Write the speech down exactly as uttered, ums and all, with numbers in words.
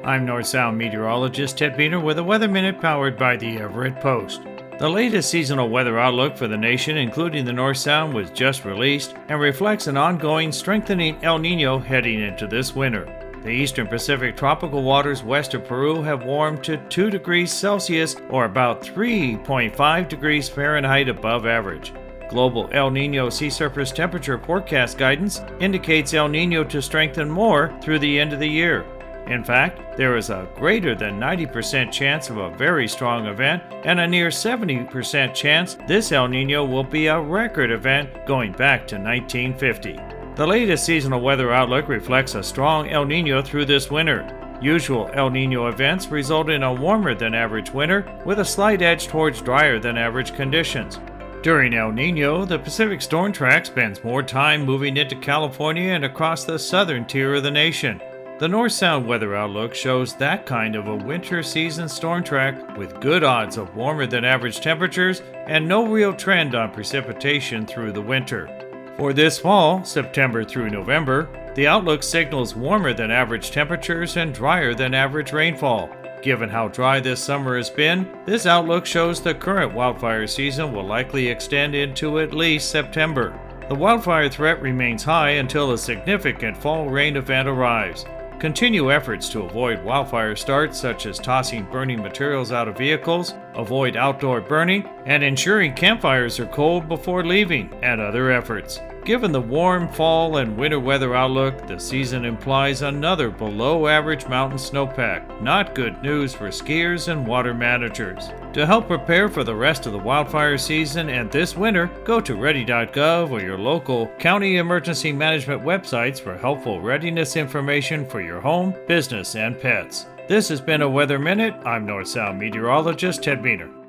I'm North Sound meteorologist Ted Beener with a Weather Minute powered by the Everett Post. The latest seasonal weather outlook for the nation, including the North Sound, was just released and reflects an ongoing strengthening El Nino heading into this winter. The eastern Pacific tropical waters west of Peru have warmed to two degrees Celsius or about three point five degrees Fahrenheit above average. Global El Nino sea surface temperature forecast guidance indicates El Nino to strengthen more through the end of the year. In fact, there is a greater than ninety percent chance of a very strong event and a near seventy percent chance this El Nino will be a record event going back to nineteen fifty. The latest seasonal weather outlook reflects a strong El Nino through this winter. Usual El Nino events result in a warmer than average winter with a slight edge towards drier than average conditions. During El Nino, the Pacific storm track spends more time moving into California and across the southern tier of the nation. The North Sound weather outlook shows that kind of a winter season storm track with good odds of warmer than average temperatures and no real trend on precipitation through the winter. For this fall, September through November, the outlook signals warmer than average temperatures and drier than average rainfall. Given how dry this summer has been, this outlook shows the current wildfire season will likely extend into at least September. The wildfire threat remains high until a significant fall rain event arrives. Continue efforts to avoid wildfire starts, such as tossing burning materials out of vehicles, avoid outdoor burning, and ensuring campfires are cold before leaving, and other efforts. Given the warm fall and winter weather outlook, the season implies another below-average mountain snowpack. Not good news for skiers and water managers. To help prepare for the rest of the wildfire season and this winter, go to ready dot gov or your local county emergency management websites for helpful readiness information for your home, business, and pets. This has been a Weather Minute. I'm North Sound meteorologist Ted Beener.